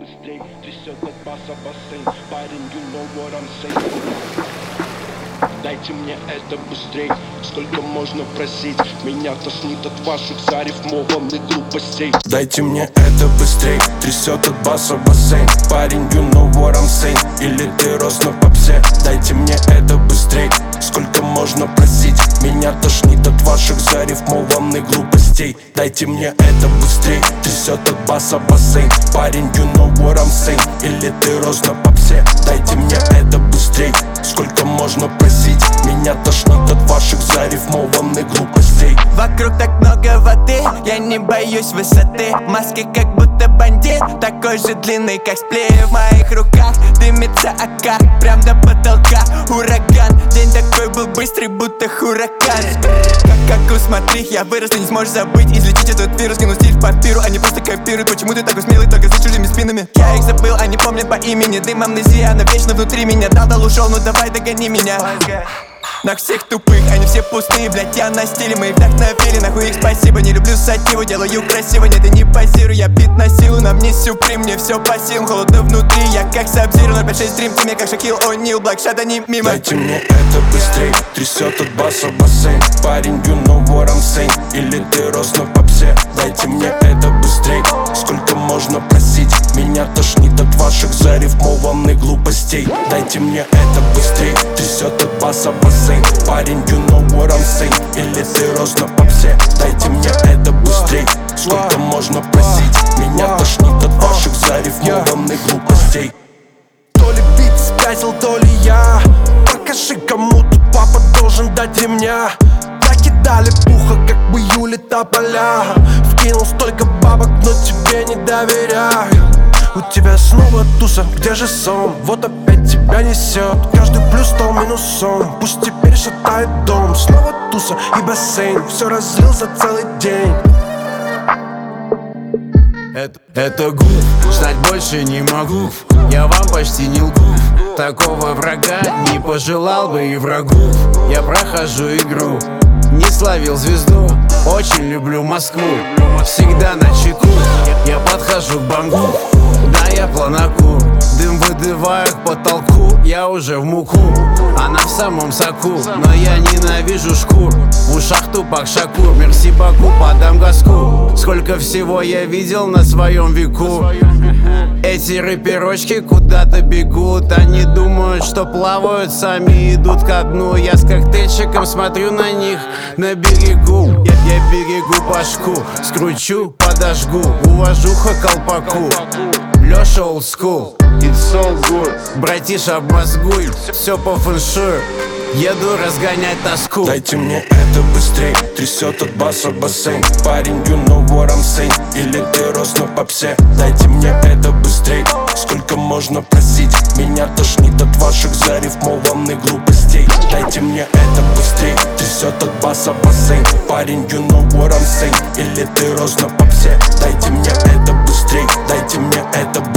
быстрей, трясет от баса бассейн. Парень, you know what I'm saying. Дайте мне это быстрей, сколько можно просить? Меня тошнит от ваших зарифмованных глупостей. Дайте мне это быстрей, трясет от баса бассейн. Парень, you know what I'm saying. Или ты рос на попсе? Дайте мне это быстрей, сколько можно просить? Меня тошнит от ваших зарифмованных глупостей. Дайте мне это быстрей, трясет от баса бассейн. Парень, you know what I'm saying. Или ты рос на попсе? Дайте мне это быстрей, сколько можно просить? Меня тошнит от ваших зарифмованных глупостей. Вокруг так много воды, я не боюсь высоты. Маски как будто бандит, такой же длинный, как сплея. В моих руках дымится АК, прям до потолка. Ураган, день такой был быстрый, будто хуракан. Как смотри, я вырос, ты не сможешь забыть. Излечить этот вирус, кинул стиль в папиру. Они просто копируют, почему ты такой смелый, только за чужими спинами. Я их забыл, они помнят по имени. Дым амнезия, она вечно внутри меня. Дал, ушел, ну давай догони меня. На всех тупых, они все пустые, блять, я на стиле. Мы их вдохновили, нахуй их спасибо. Не люблю сативу, делаю красиво. Нет, я не позирую, я бит на силу. На мне сюприм, мне все по силам. Холодно внутри, я как Сабзиро. 056 Dream Team, я как Шакил О'Нил. Блэкшот, они мимо. Дайте мне это быстрей, трясет от баса бассейн. Парень, you know what I'm saying. Или ты рос на попсе? Дайте мне это быстрей, сколько можно просить? Меня тошнит от ваших зарифмованных глупостей. Дайте мне это быстрей, трясет от баса бассейн. Парень, you know what I'm saying. Или ты рос на попсе? Дайте мне это быстрей, сколько можно просить? Меня тошнит от ваших зарифмованных глупостей. То ли бит спятил, то ли я. Покажи, кому тут папа должен дать ремня. Накидали пуха, как бы Юли тополя. Вкинул столько бабок, но тебе не доверяю. У тебя снова туса, где же сон? Вот опять тебя несет. Каждый плюс стал минусом. Пусть теперь шатает дом. Снова туса и бассейн. Все разлил за целый день. Это гуф, ждать больше не могу. Я вам почти не лгу. Такого врага не пожелал бы и врагу. Я прохожу игру, не словил звезду. Очень люблю Москву, всегда на чеку. Я подхожу к бангу, да я планаку. Дым выдуваю к потолку, я уже в муку. Она в самом соку, но я ненавижу шкур. В ушах тупак Шакур, мерси Баку, подам газку. Сколько всего я видел на своем веку. Эти рэперочки куда-то бегут. Они думают, что плавают, сами идут ко дну. Я с коктейльчиком смотрю на них на берегу. Я берегу башку, скручу, подожгу. Уважуха колпаку, Лёша old school. It's so good. Братиша, обмозгуй, все по фэншую. Еду разгонять тоску. Дайте мне это быстрей, трясет от баса бассейн. Парень, you know what I'm saying. Или ты рос на попсе? Дайте мне это быстрей, сколько можно просить? Меня тошнит от ваших зарифмованных глупостей. Дайте мне это быстрей, трясет от баса бассейн. Парень, you know what I'm saying. Или ты рос на попсе? Дайте мне это быстрей, дайте мне это быстрей.